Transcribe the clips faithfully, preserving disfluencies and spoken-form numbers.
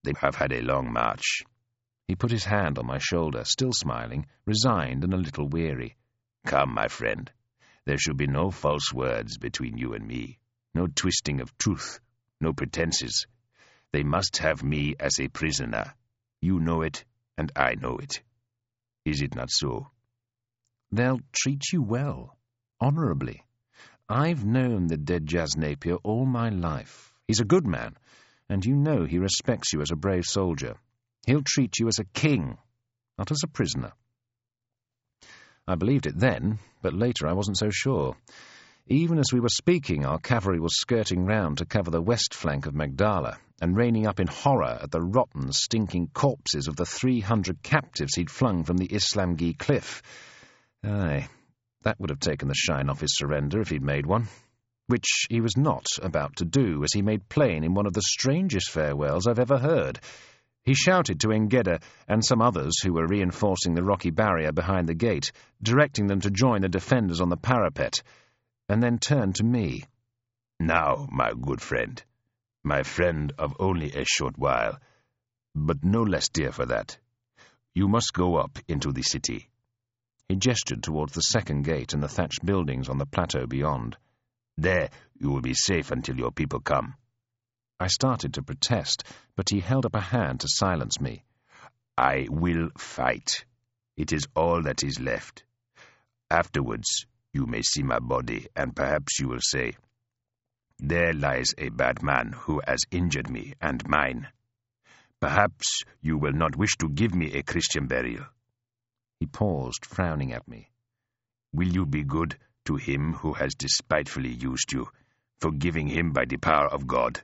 They have had a long march. He put his hand on my shoulder, still smiling, resigned and a little weary. Come, my friend. There should be no false words between you and me, no twisting of truth, no pretenses. They must have me as a prisoner. You know it, and I know it. Is it not so? They'll treat you well, honourably. I've known the dead Jas Napier all my life. He's a good man, and you know he respects you as a brave soldier. He'll treat you as a king, not as a prisoner. I believed it then, but later I wasn't so sure. Even as we were speaking, our cavalry was skirting round to cover the west flank of Magdala, and raining up in horror at the rotten, stinking corpses of the three hundred captives he'd flung from the Islamgi cliff. Aye, that would have taken the shine off his surrender if he'd made one, which he was not about to do, as he made plain in one of the strangest farewells I've ever heard. He shouted to Engeda and some others who were reinforcing the rocky barrier behind the gate, directing them to join the defenders on the parapet, and then turned to me. Now, my good friend, my friend of only a short while, but no less dear for that, you must go up into the city. He gestured towards the second gate and the thatched buildings on the plateau beyond. There you will be safe until your people come. I started to protest, but he held up a hand to silence me. I will fight. It is all that is left. Afterwards, you may see my body, and perhaps you will say, there lies a bad man who has injured me and mine. Perhaps you will not wish to give me a Christian burial. He paused, frowning at me. Will you be good to him who has despitefully used you, forgiving him by the power of God?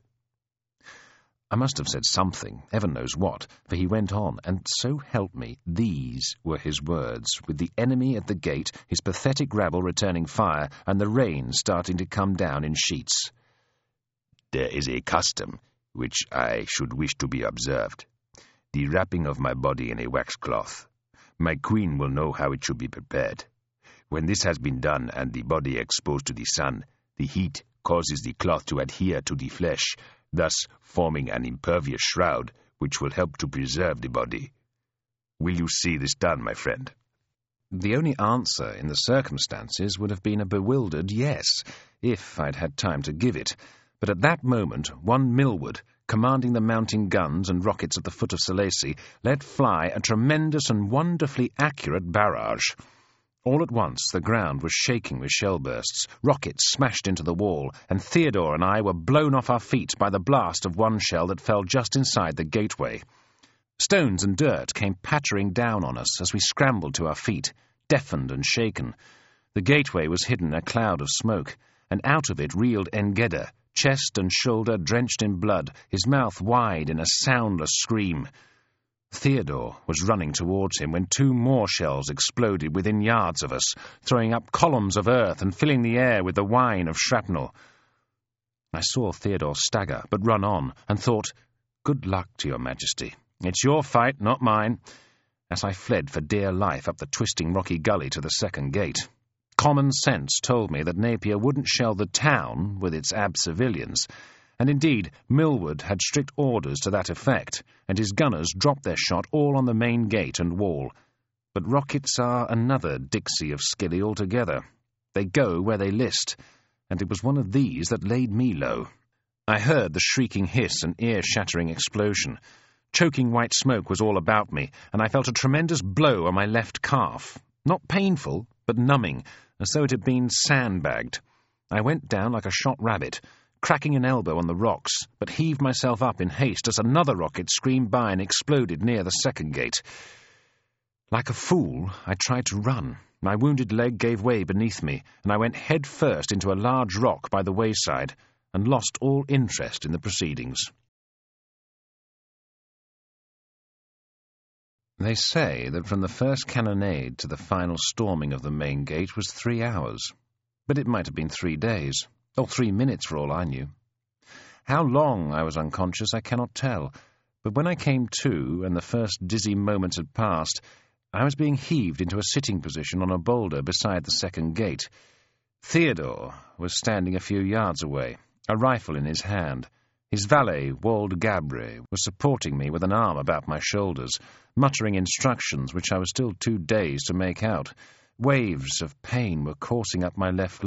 I must have said something, heaven knows what, for he went on, and so help me, these were his words, with the enemy at the gate, his pathetic rabble returning fire, and the rain starting to come down in sheets. There is a custom which I should wish to be observed, the wrapping of my body in a waxcloth. My queen will know how it should be prepared. When this has been done and the body exposed to the sun, the heat causes the cloth to adhere to the flesh, thus forming an impervious shroud which will help to preserve the body. Will you see this done, my friend? The only answer in the circumstances would have been a bewildered yes, if I'd had time to give it. But at that moment, one Millward, commanding the mounting guns and rockets at the foot of Selaci, let fly a tremendous and wonderfully accurate barrage. All at once the ground was shaking with shell bursts, rockets smashed into the wall, and Theodore and I were blown off our feet by the blast of one shell that fell just inside the gateway. Stones and dirt came pattering down on us as we scrambled to our feet, deafened and shaken. The gateway was hidden in a cloud of smoke, and out of it reeled Engeda, chest and shoulder drenched in blood, his mouth wide in a soundless scream. Theodore was running towards him when two more shells exploded within yards of us, throwing up columns of earth and filling the air with the whine of shrapnel. I saw Theodore stagger, but run on, and thought, good luck to your majesty. It's your fight, not mine, as I fled for dear life up the twisting rocky gully to the second gate. Common sense told me that Napier wouldn't shell the town with its ab civilians, and indeed Millward had strict orders to that effect, and his gunners dropped their shot all on the main gate and wall. But rockets are another Dixie of Skilly altogether. They go where they list, and it was one of these that laid me low. I heard the shrieking hiss and ear-shattering explosion. Choking white smoke was all about me, and I felt a tremendous blow on my left calf. Not painful, but numbing, as though it had been sandbagged. I went down like a shot rabbit, cracking an elbow on the rocks, but heaved myself up in haste as another rocket screamed by and exploded near the second gate. Like a fool, I tried to run. My wounded leg gave way beneath me, and I went head first into a large rock by the wayside, and lost all interest in the proceedings. They say that from the first cannonade to the final storming of the main gate was three hours, but it might have been three days. Or three minutes for all I knew. How long I was unconscious I cannot tell, but when I came to, and the first dizzy moments had passed, I was being heaved into a sitting position on a boulder beside the second gate. Theodore was standing a few yards away, a rifle in his hand, His valet, Wald Gabre, was supporting me with an arm about my shoulders, muttering instructions which I was still too dazed to make out. Waves of pain were coursing up my left